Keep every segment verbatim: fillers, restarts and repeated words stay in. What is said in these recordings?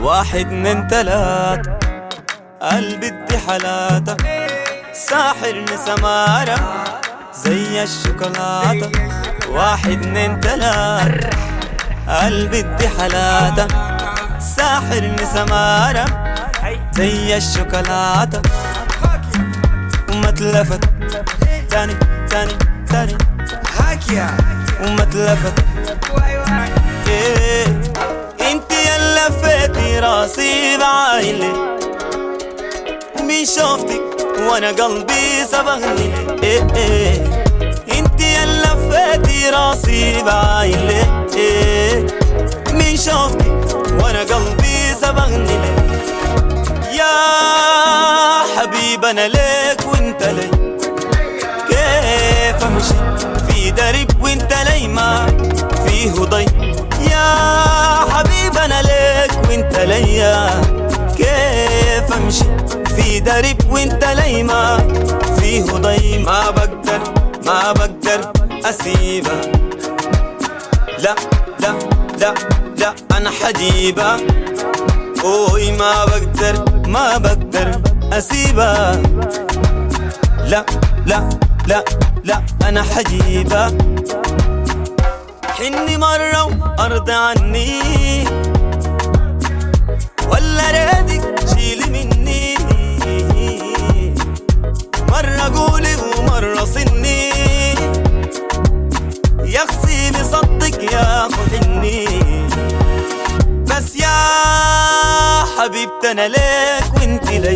واحد من تلات قلبي ادي حالاتك ساحرني سمارة زي الشوكولاتة. واحد من تلات قلبي ادي حالاتك ساحرني سمارة زي الشوكولاتة. وما تلفت تاني تاني تاني وما تلفت إيه. انت يلا لفيتي راسي بعايلي ومين شوفتك وانا قلبي صبغني إيه إيه. انت يلا لفيتي راسي بعايلي إيه. مين شوفتك وانا قلبي صبغني يا حبيب انا ليك وانت لي كيف امشي في درب وانت لي ما فيه ضي. يا حبيب انا ليك وانت لي كيف امشي في درب وانت لي ما فيه ضي. ما بقدر ما بقدر اسيبك لا لا لا لا انا حجيبك. اوي ما بقدر ما بقدر اسيبك لا لا لا لا انا حجيبك. حني مرة وارضى عني ولا رادك شيلي مني. مرة قولي ومرة صني يا خصيبي صدق يا اخو حني. بس يا حبيبتي انا ليك وانت لي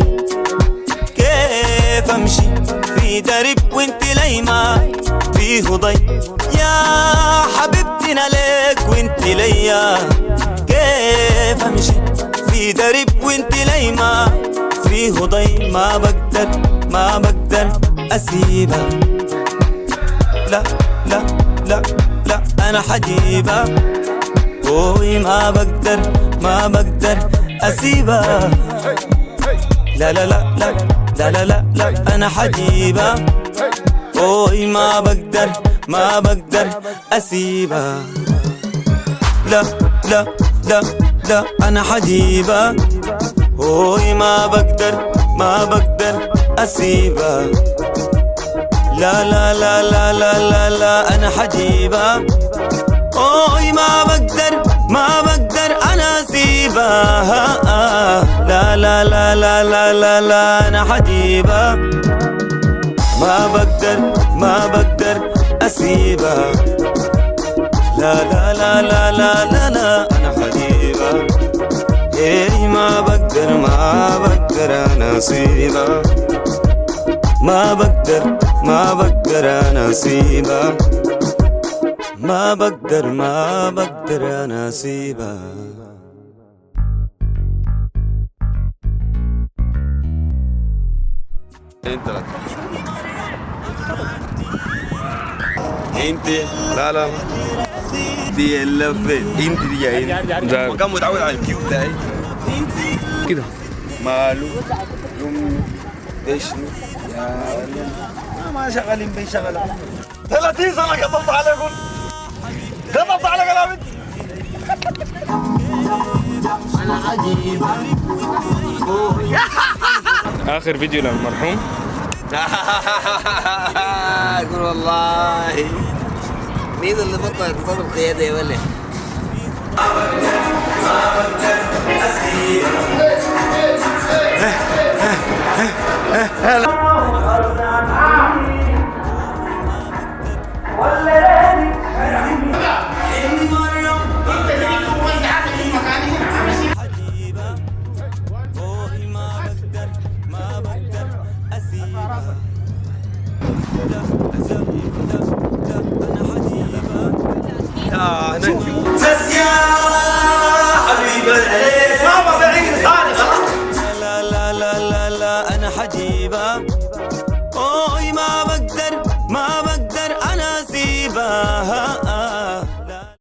كيف امشي في درب وانت لي ما فيه ضي. يا حبيبتي انا ليك وانت لي كيف امشي في درب وانت لي ما فيه ضي. ما بقدر ما بقدر اسيبك لا لا لا لا انا حجيبك. اوي ما بقدر ما بقدر اسيبك لا لا لا لا لا لا لا لا انا حجيبك. اوي ما بقدر ما بقدر اسيبك لا لا لا لا انا حجيبك. اوي ما بقدر ما بقدر اسيبك لا لا لا لا لا لا لا انا حجيبك. اوي ما بقدر ما بقدر انا اسيبك لا لا لا لا لا لا لا انا حجيبك. ما بقدر ما بقدر اسيبك لا لا لا لا لا لا لا انا حجيبك. ايه ما بقدر ما بقدر انا اسيبك ما بقدر ما بقدر انا اسيبك ما بقدر ما بقدر انا اسيبك. انت لا انت لا لا دي اللفه انت دي يا انت كان متعود على الكيو بتاعي كده ماله يوم ايش يا ما شغالين بيشغلوا ثلاثين سنه قضيت عليكم قضيت على كلامي. انا عجيب اخر فيديو للمرحوم اقول والله مين اللي بطل يتصل القياده يا ولد.